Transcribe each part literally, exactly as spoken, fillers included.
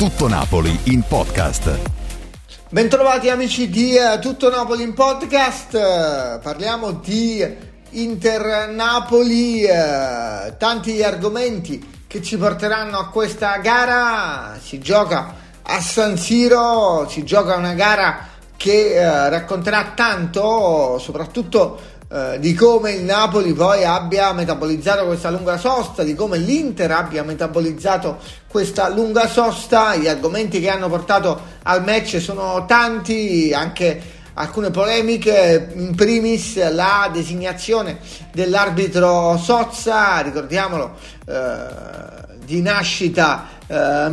Tutto Napoli in podcast. Bentrovati amici di Tutto Napoli in podcast. Parliamo di Inter Napoli, eh, tanti argomenti che ci porteranno a questa gara. Si gioca a San Siro, si gioca una gara che eh, racconterà tanto, soprattutto eh, di come il Napoli poi abbia metabolizzato questa lunga sosta, di come l'Inter abbia metabolizzato questa lunga sosta. Gli argomenti che hanno portato al match sono tanti, anche alcune polemiche, in primis la designazione dell'arbitro Sozza, ricordiamolo, eh, di nascita eh,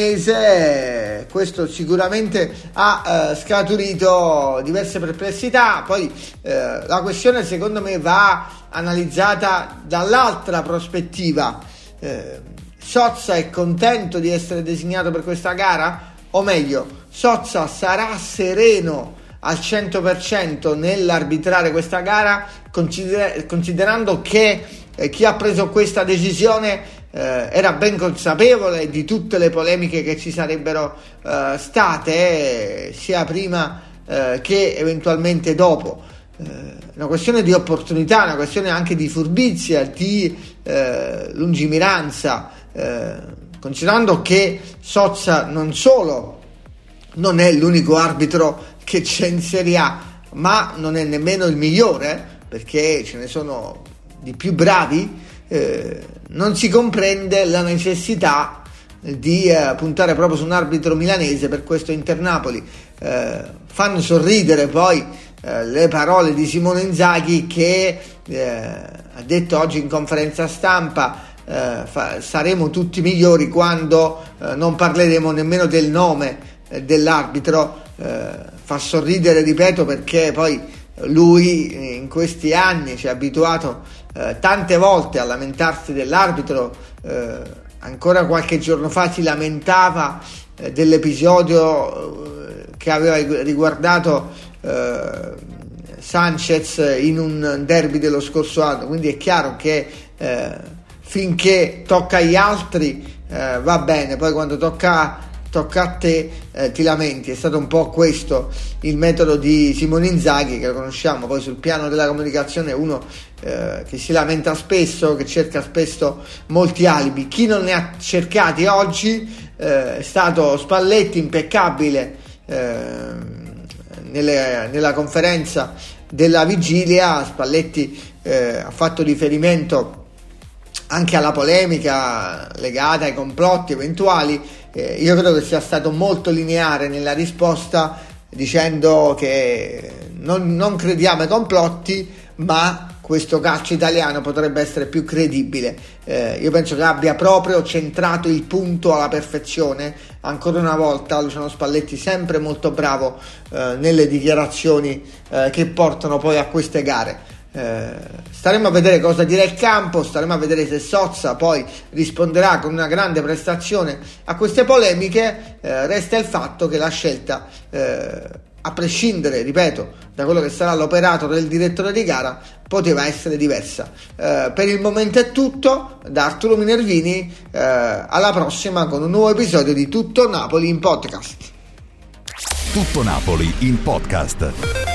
milanese. Questo sicuramente ha eh, scaturito diverse perplessità. Poi eh, la questione secondo me va analizzata dall'altra prospettiva. eh, Sozza è contento di essere designato per questa gara? O meglio, Sozza sarà sereno al cento per cento nell'arbitrare questa gara, consider- considerando che eh, chi ha preso questa decisione eh, era ben consapevole di tutte le polemiche che ci sarebbero eh, state, eh, sia prima eh, che eventualmente dopo. Eh, una questione di opportunità, una questione anche di furbizia, di eh, lungimiranza, eh, considerando che Sozza non solo non è l'unico arbitro che c'è in Serie A, ma non è nemmeno il migliore, perché ce ne sono di più bravi. Eh, non si comprende la necessità di eh, puntare proprio su un arbitro milanese per questo Inter Napoli. Eh, fanno sorridere poi eh, le parole di Simone Inzaghi, che eh, ha detto oggi in conferenza stampa eh, fa, saremo tutti migliori quando eh, non parleremo nemmeno del nome eh, dell'arbitro. Eh, fa sorridere, ripeto, perché poi lui in questi anni ci ha abituato eh, tante volte a lamentarsi dell'arbitro. Eh, ancora qualche giorno fa si lamentava eh, dell'episodio eh, che aveva riguardato eh, Sanchez in un derby dello scorso anno, quindi è chiaro che eh, finché tocca agli altri eh, va bene, poi quando tocca tocca a te eh, ti lamenti. È stato un po' questo il metodo di Simone Inzaghi, che lo conosciamo. Poi sul piano della comunicazione è uno eh, che si lamenta spesso, che cerca spesso molti alibi. Chi non ne ha cercati oggi eh, è stato Spalletti, impeccabile eh, nelle, nella conferenza della vigilia. Spalletti eh, ha fatto riferimento anche alla polemica legata ai complotti eventuali. Eh, io credo che sia stato molto lineare nella risposta, dicendo che non, non crediamo ai complotti, ma questo calcio italiano potrebbe essere più credibile. Eh, io penso che abbia proprio centrato il punto alla perfezione. Ancora una volta Luciano Spalletti, sempre molto bravo eh, nelle dichiarazioni eh, che portano poi a queste gare. Eh, staremo a vedere cosa dirà il campo, staremo a vedere se Sozza poi risponderà con una grande prestazione a queste polemiche. Eh, resta il fatto che la scelta, eh, a prescindere, ripeto, da quello che sarà l'operato del direttore di gara, poteva essere diversa. Eh, per il momento è tutto. Da Arturo Minervini, eh, alla prossima con un nuovo episodio di Tutto Napoli in podcast. Tutto Napoli in podcast.